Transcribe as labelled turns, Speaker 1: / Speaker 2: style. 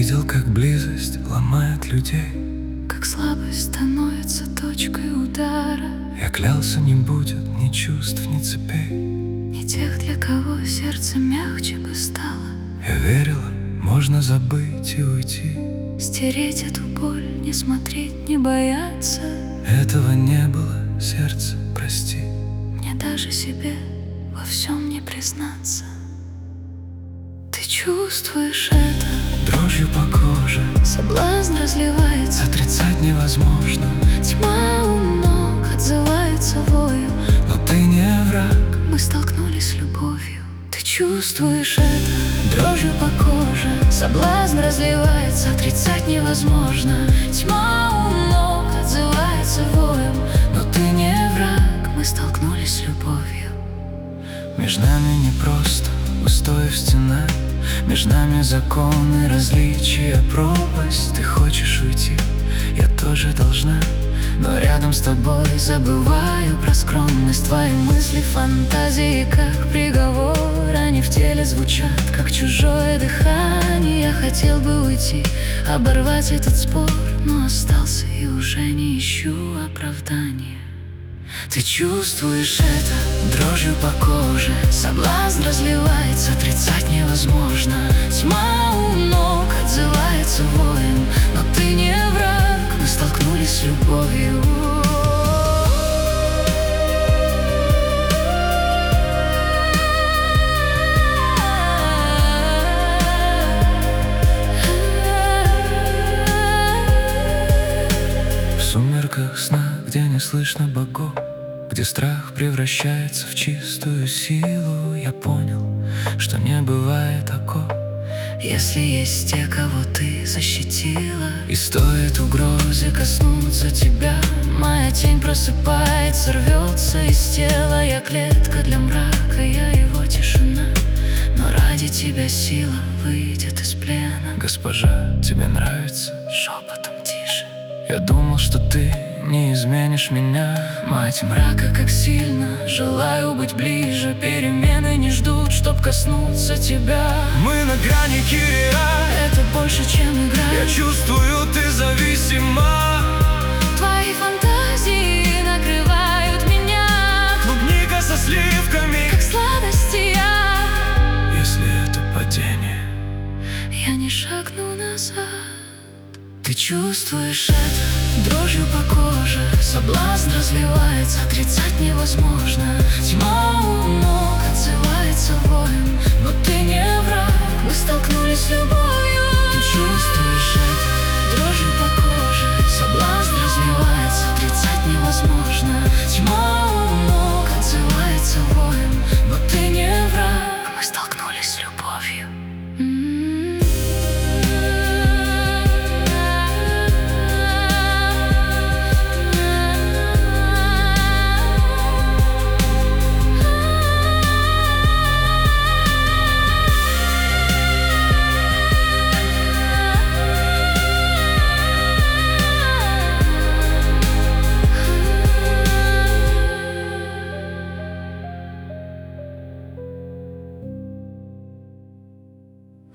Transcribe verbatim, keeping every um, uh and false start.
Speaker 1: видел, как близость ломает людей,
Speaker 2: как слабость становится точкой удара.
Speaker 1: Я клялся, не будет ни чувств, ни цепей,
Speaker 2: Не тех, для кого сердце мягче бы стало.
Speaker 1: Я верила, можно забыть и уйти.
Speaker 2: Стереть эту боль, не смотреть, не бояться.
Speaker 1: Этого не было, сердце, прости.
Speaker 2: Мне даже себе во всем не признаться. Ты чувствуешь это?
Speaker 1: Дрожью по коже
Speaker 2: Соблазн разливается,
Speaker 1: отрицать невозможно.
Speaker 2: тьма у ног отзывается воем.
Speaker 1: Но ты не враг.
Speaker 2: Мы столкнулись с любовью. Ты чувствуешь это? Дрожью по коже соблазн разливается, отрицать невозможно. Тьма у ног отзывается воем.
Speaker 1: Но ты не враг.
Speaker 2: Мы столкнулись с любовью.
Speaker 1: Между нами не просто устоев стена, между нами законы, различия, пропасть. Ты хочешь уйти, я тоже должна, но рядом с тобой забываю про скромность. Твои мысли, фантазии, как приговор. Они в теле звучат, как чужое дыхание. Я хотел бы уйти, оборвать этот спор, но остался и уже не ищу оправдания. Ты чувствуешь это? Дрожью по коже соблазн разливается, отрицать невозможно. Тьма у ног отзывается воем. Но ты не враг. Мы столкнулись с любовью. В сумерках сна, где не слышно богов, где страх превращается в чистую силу, я понял, что не бывает оков,
Speaker 2: Если есть те, кого ты защитила,
Speaker 1: и стоит угрозы
Speaker 2: коснуться тебя, моя тень просыпается, рвется из тела. Я клетка для мрака, я его тишина, но ради тебя сила выйдет из плена.
Speaker 1: Госпожа, тебе нравится?
Speaker 2: Шепотом тише.
Speaker 1: Я думал, что ты не изменишь меня.
Speaker 2: Мать мрака, как сильно желаю быть ближе. Перемены не ждут, чтоб коснуться тебя.
Speaker 1: Мы на грани, Кирия.
Speaker 2: Это больше, чем игра.
Speaker 1: Я чувствую, ты зависима.
Speaker 2: Твои фантазии накрывают меня.
Speaker 1: Клубника со сливками,
Speaker 2: как сладости я.
Speaker 1: Если это падение,
Speaker 2: я не шагну назад. Ты чувствуешь это? Дрожью по коже соблазн разливается, отрицать невозможно. Тьма у ног отзывается воем. Но ты не враг. Мы столкнулись с любовью.